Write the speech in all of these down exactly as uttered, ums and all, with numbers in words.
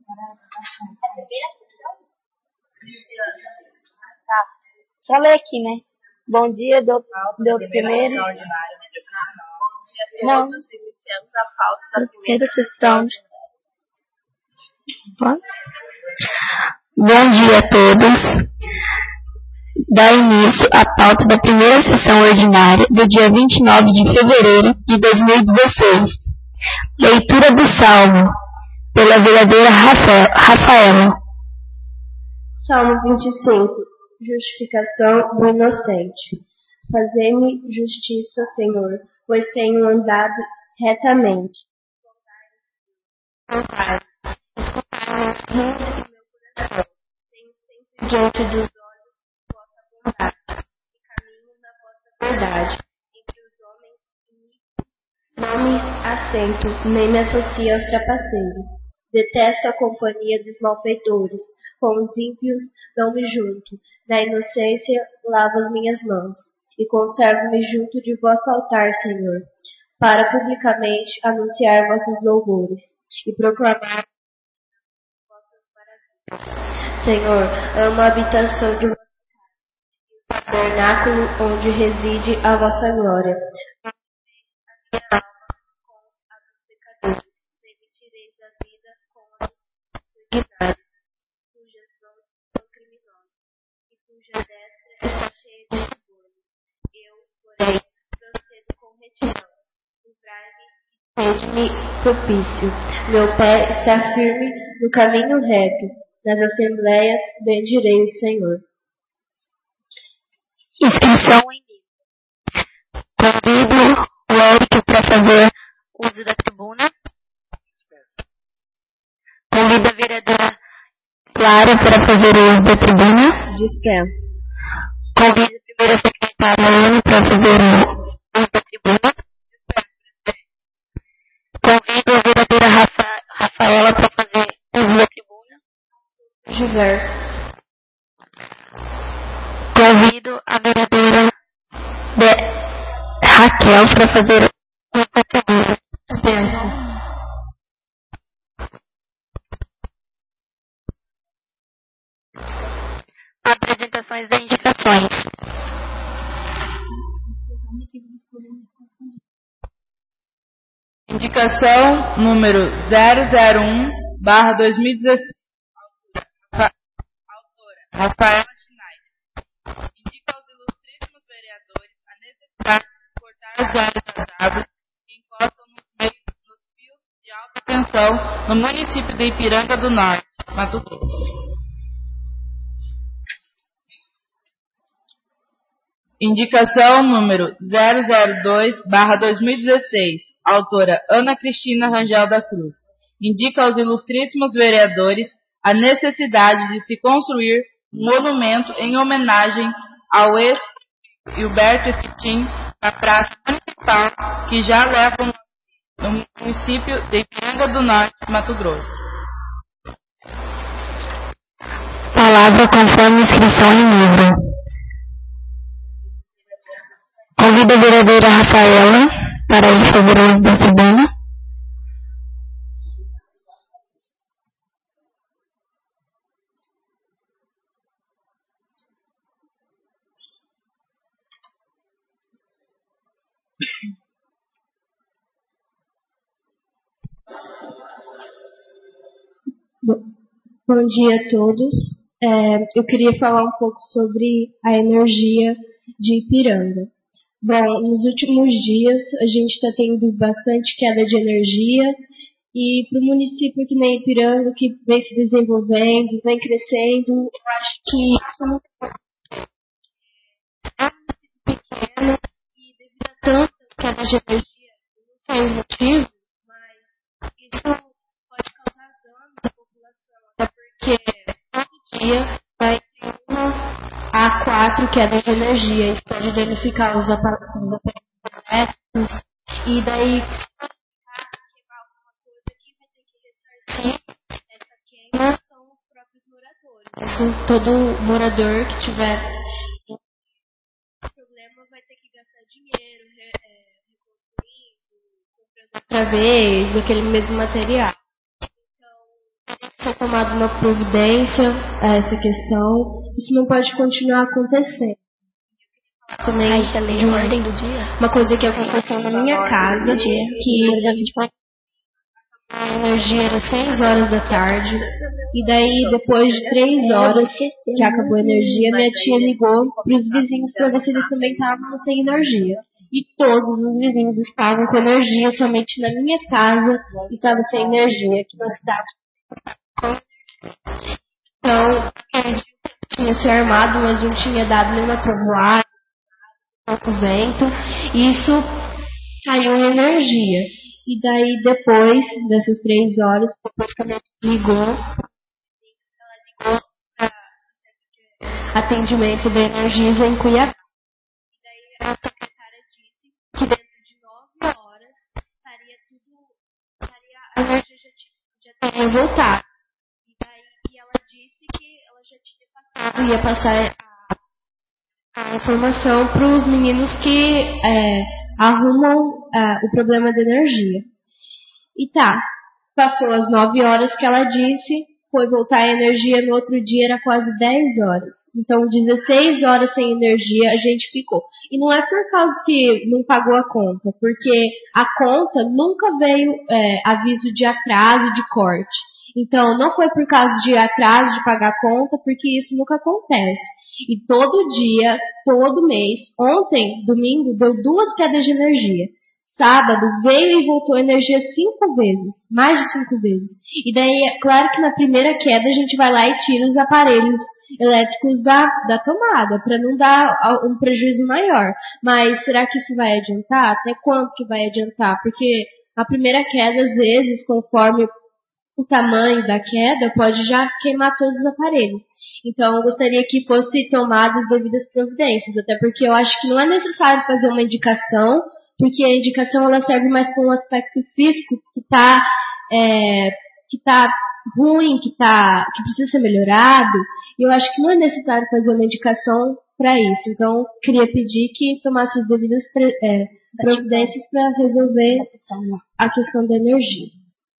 Tá. Só ler aqui, né? Bom dia do, do primeiro... Não. Iniciamos a pauta da primeira sessão. Pode? Bom dia a todos. Dá início à pauta da primeira sessão ordinária do dia vinte e nove de fevereiro de dois mil e dezesseis. Leitura do Salmo, pela vereadora Rafaela. Salmo vinte e cinco. Justificação do inocente. Fazei-me justiça, Senhor, pois tenho andado retamente. Escutai meus rins e meu coração. Tenho sempre diante dos olhos vossa bondade e caminho na vossa verdade. Entre os homens iníquos não me assento, nem me associo aos trapaceiros. Detesto a companhia dos malfeitores. Com os ímpios não me junto. Na inocência lavo as minhas mãos. E conservo-me junto de vosso altar, Senhor, para publicamente anunciar vossos louvores e proclamar vossas maravilhas. Senhor, amo a habitação de vossa casa e o tabernáculo onde reside a vossa glória. Não a minha alma com a dos pecadores, nem me tireis da vida com a dos sanguinários, cujas mãos são criminosas e cuja destra está cheia de suborno. Eu, porém, procedo com retidão. Livrai-me e sede-me propício. Meu pé está firme no caminho reto. Nas assembleias bendirei o Senhor. Inscrição em livro. Convido o Érico para fazer uso da tribuna. Convido a vereadora Clara para fazer uso da tribuna. Dispensa. Convido a primeira secretária Ana para fazer uso da tribuna. Convido a vereadora Rafa, Rafaela para fazer uso da tribuna. Diversos. Convido a vereadora de Raquel para fazer uso da tribuna. Dispensa. Apresentações das indicações. Indicação número zero zero um barra dois mil e dezesseis. Autora Rafaela Schneider. Indica aos ilustríssimos vereadores a necessidade de cortar os galhos das árvores que encostam nos, meios, nos fios de alta tensão no município de Ipiranga do Norte, Mato Grosso. Indicação número zero zero dois barra dois mil e dezesseis. Autora Ana Cristina Rangel da Cruz. Indica aos ilustríssimos vereadores a necessidade de se construir um monumento em homenagem ao ex-Hilberto Eftim na Praça Municipal, que já leva o nome no município de Ipiranga do Norte, Mato Grosso. Palavra conforme inscrição em livro. Convido a vereadora Rafaela para ir fazer uso da tribuna. Bom dia a todos. É, eu queria falar um pouco sobre a energia de Ipiranga. Bom, nos últimos dias a gente está tendo bastante queda de energia e para o município que nem Ipiranga, que vem se desenvolvendo, vem crescendo, eu acho que isso não é um município pequeno e devido a tantas quedas de energia, eu não sei o motivo, mas isso pode causar danos à população, até porque todo dia vai ter uma a quatro quedas de energia. Isso pode danificar os aparelhos elétricos. E daí, se queimar alguma coisa aqui, vai ter que ressarcir essa queima, são os próprios moradores. Assim, todo morador que tiver problema vai ter que gastar dinheiro, re, é, reconstruindo, comprando outra vez, aquele mesmo material. Então, ser tomada uma providência a essa questão. Isso não pode continuar acontecendo. Também de uma, ordem do dia. uma coisa que aconteceu na minha casa, que a energia era seis horas da tarde, e daí depois de três horas que acabou a energia, minha tia ligou para os vizinhos para ver se eles também estavam sem energia. E todos os vizinhos estavam com energia, somente na minha casa estava sem energia aqui na cidade. Então, tinha se armado, mas não tinha dado nenhuma trovoada, pouco vento, e isso caiu em energia. E daí, depois dessas três horas, depois que a minha tia ligou, ela ligou para atendimento da Energisa em Cuiabá. E daí a secretária disse que dentro de nove horas estaria tudo, estaria, a energia já, tinha, já teria voltado. E daí e ela disse que ela já tinha passado, ia passar a, a informação para os meninos que é, arrumam é, o problema da energia. E tá, passou as nove horas que ela disse, foi voltar a energia no outro dia, era quase dez horas. Então, dezesseis horas sem energia a gente ficou. E não é por causa que não pagou a conta, porque a conta nunca veio é, aviso de atraso de corte. Então, não foi por causa de atraso de pagar a conta, porque isso nunca acontece. E todo dia, todo mês, ontem, domingo, deu duas quedas de energia. Sábado veio e voltou a energia cinco vezes, mais de cinco vezes. E daí, é claro que na primeira queda a gente vai lá e tira os aparelhos elétricos da, da tomada, para não dar um prejuízo maior. Mas será que isso vai adiantar? Até quanto que vai adiantar? Porque a primeira queda, às vezes, conforme o tamanho da queda, pode já queimar todos os aparelhos. Então, eu gostaria que fosse tomadas as devidas providências, até porque eu acho que não é necessário fazer uma indicação, porque a indicação ela serve mais para um aspecto físico que está é, que tá ruim, que, tá, que precisa ser melhorado, e eu acho que não é necessário fazer uma indicação para isso. Então, queria pedir que tomasse as devidas é, providências para resolver a questão da energia.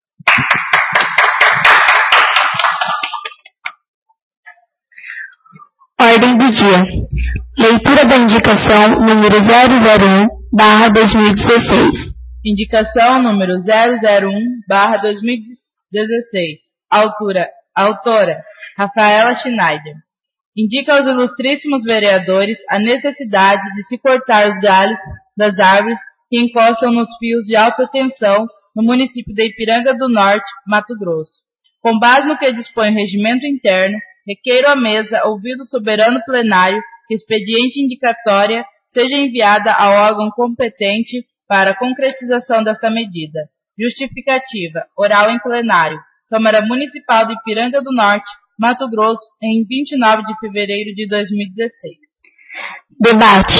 Ordem do dia. Leitura da indicação número zero zero um barra dois mil e dezesseis. Indicação número zero zero um barra dois mil e dezesseis. Autora, autora Rafaela Schneider. Indica aos ilustríssimos vereadores a necessidade de se cortar os galhos das árvores que encostam nos fios de alta tensão no município de Ipiranga do Norte, Mato Grosso. Com base no que dispõe o regimento interno, requeiro à mesa, ouvido o soberano plenário, que expediente indicatória seja enviada ao órgão competente para a concretização desta medida. Justificativa, oral em plenário. Câmara Municipal de Ipiranga do Norte, Mato Grosso, em vinte e nove de fevereiro de dois mil e dezesseis. Debate.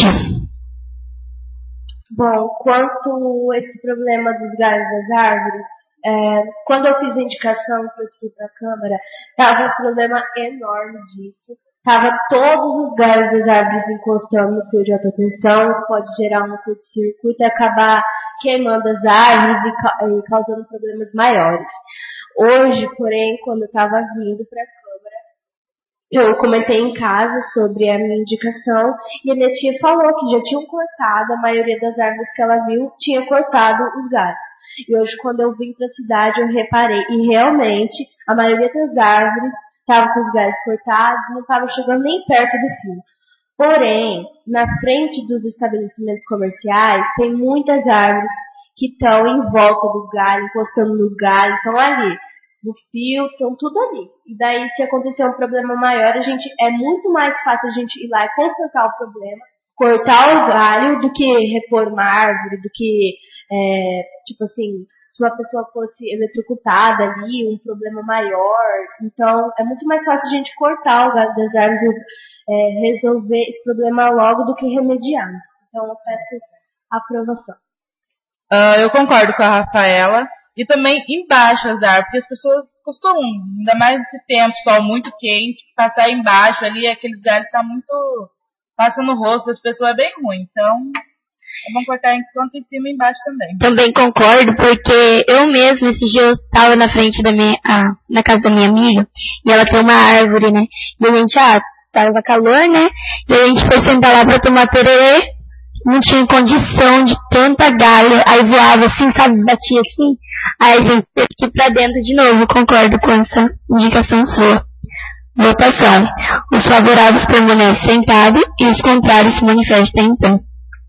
Bom, quanto a esse problema dos galhos das árvores, é, quando eu fiz a indicação para a Câmara, estava um problema enorme disso. Estava todos os galhos das árvores encostando no fio de alta tensão, isso pode gerar um curto-circuito e acabar queimando as árvores e, ca e causando problemas maiores. Hoje, porém, quando eu estava vindo para a Câmara, eu comentei em casa sobre a minha indicação e a minha tia falou que já tinham cortado, a maioria das árvores que ela viu tinha cortado os galhos. E hoje, quando eu vim para a cidade, eu reparei, e realmente, a maioria das árvores estava com os galhos cortados, não estava chegando nem perto do fio. Porém, na frente dos estabelecimentos comerciais, tem muitas árvores que estão em volta do galho, encostando no galho, estão ali, no fio, estão tudo ali. E daí, se acontecer um problema maior, a gente, é muito mais fácil a gente ir lá e consertar o problema, cortar o galho, do que repor uma árvore, do que, é, tipo assim, se uma pessoa fosse eletrocutada ali, um problema maior. Então, é muito mais fácil a gente cortar o galho das árvores e é, resolver esse problema logo do que remediar. Então, eu peço a aprovação. Uh, eu concordo com a Rafaela. E também embaixo as árvores, porque as pessoas costumam, ainda mais nesse tempo, sol muito quente, passar embaixo ali, aqueles galhos tá muito, passa no rosto das pessoas, é bem ruim. Então, É bom cortar enquanto em cima e embaixo também. Também concordo, porque eu mesmo, esse dia eu estava na frente da minha, ah, na casa da minha amiga, e ela tem uma árvore, né? E a gente, ah, tava calor, né? E a gente foi sentar lá pra tomar tererê, não tinha condição de tanta galha, aí voava assim, sabe, batia assim, aí a gente teve que ir pra dentro de novo. Concordo com essa indicação sua. Votação. Os favoráveis permanecem sentados e os contrários se manifestam em pé.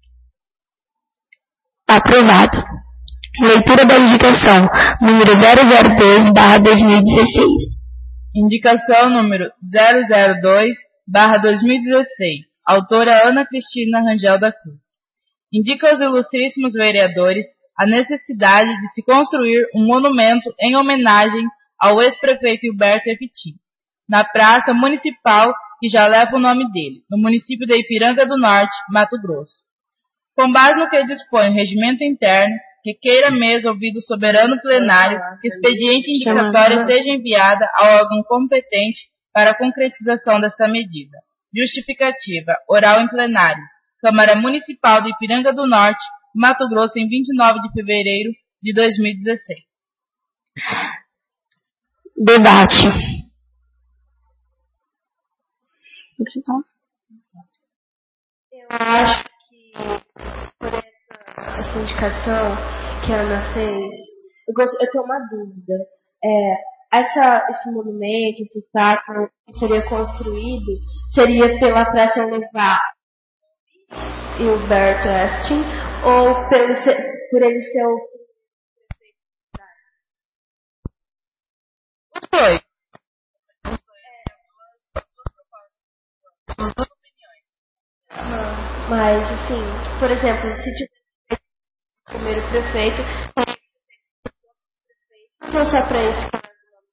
Aprovado. Leitura da indicação número zero zero dois barra dois mil e dezesseis. Indicação número zero zero dois barra dois mil e dezesseis. Autora Ana Cristina Rangel da Cruz. Indica aos ilustríssimos vereadores a necessidade de se construir um monumento em homenagem ao ex-prefeito Hilberto Efiti, na praça municipal que já leva o nome dele, no município de Ipiranga do Norte, Mato Grosso. Com base no que dispõe o regimento interno, que queira mesmo ouvir do soberano plenário que expediente indicatória seja enviada ao órgão competente para a concretização desta medida. Justificativa, oral em plenário. Câmara Municipal de Ipiranga do Norte, Mato Grosso, em vinte e nove de fevereiro de dois mil e dezesseis. Debate. Eu acho que por essa, essa indicação que a Ana fez, eu, gost, eu tenho uma dúvida. É, essa, esse monumento, esse estátua que seria construído, seria pela Praça levar Hilberto Efti ou pelo, por ele ser o Os dois. Não, mas assim, por exemplo, se tivesse o primeiro prefeito, não só para esse caso.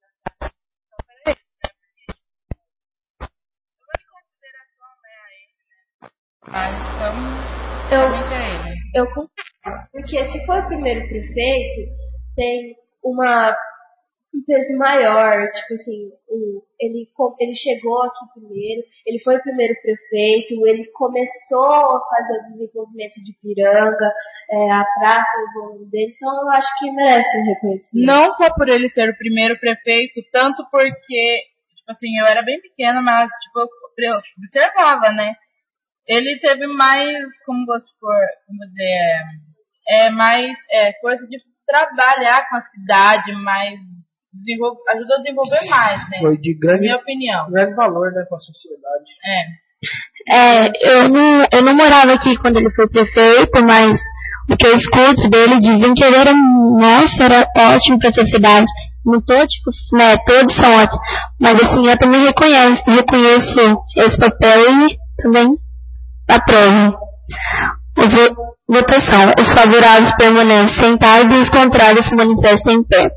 Ah, então, eu, é ele. eu concordo, porque se for o primeiro prefeito, tem uma um peso maior, tipo assim, um, ele, ele chegou aqui primeiro, ele foi o primeiro prefeito, ele começou a fazer o desenvolvimento de Ipiranga, é, a praça, o nome dele, então eu acho que merece um reconhecimento. Não só por ele ser o primeiro prefeito, tanto porque, tipo assim, eu era bem pequena, mas, tipo, eu observava, né? Ele teve mais, como vou supor, como dizer, é, mais é, coisa de trabalhar com a cidade, mais desenvolver, ajuda a desenvolver mais, né? Foi de grande, minha opinião. grande valor, né, com a sociedade. É. É, eu não, eu não morava aqui quando ele foi prefeito, mas o que eu escuto dele, dizem que ele era, nossa, era ótimo para a sociedade. Não tô, tipo, né, todos são ótimos. Mas assim, eu também reconheço, reconheço esse papel e também aprovo. Votação. Os favoráveis permanecem sentados e os contrários se manifestam em pé.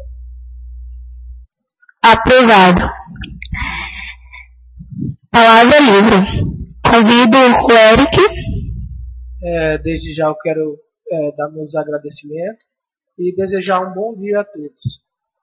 Aprovado. Palavra livre. Convido o Eric. É, desde já eu quero é, dar meus agradecimentos e desejar um bom dia a todos.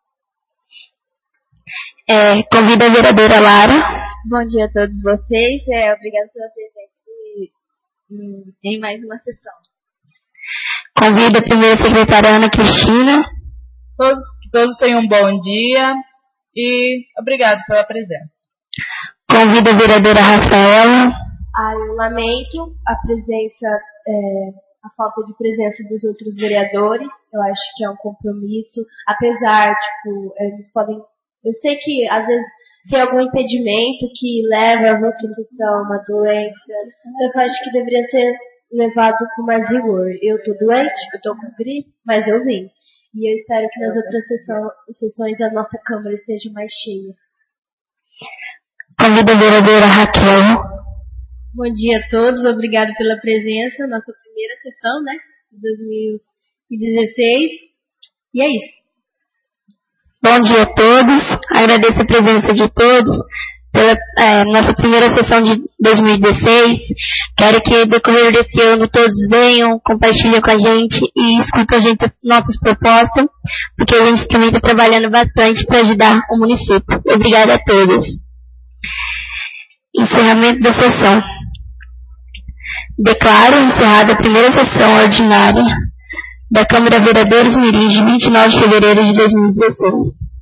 É, convido a vereadora Lara. Bom dia a todos vocês. É, obrigada pela presença em mais uma sessão. Convido a primeira secretária Ana Cristina. Todos, que todos tenham um bom dia e obrigado pela presença. Convido a vereadora Rafaela. Ah, eu lamento a presença, é, a falta de presença dos outros vereadores. Eu acho que é um compromisso, apesar, tipo, eles podem. Eu sei que às vezes tem algum impedimento que leva a outra sessão, uma doença, só que eu acho que deveria ser levado com mais rigor. Eu tô doente, eu tô com gripe, mas eu vim. E eu espero que nas outras sessão, sessões a nossa Câmara esteja mais cheia. Convido a vereadora Raquel. Bom dia a todos, obrigado pela presença, nossa primeira sessão, né, de dois mil e dezesseis. E é isso. Bom dia a todos, agradeço a presença de todos pela é, nossa primeira sessão de dois mil e dezesseis. Quero que no decorrer desse ano todos venham, compartilhem com a gente e escutem a gente as nossas propostas, porque a gente também está trabalhando bastante para ajudar o município. Obrigada a todos. Encerramento da sessão. Declaro encerrada a primeira sessão ordinária da Câmara Vereadores Mirim de vinte e nove de fevereiro de dois mil e dezesseis.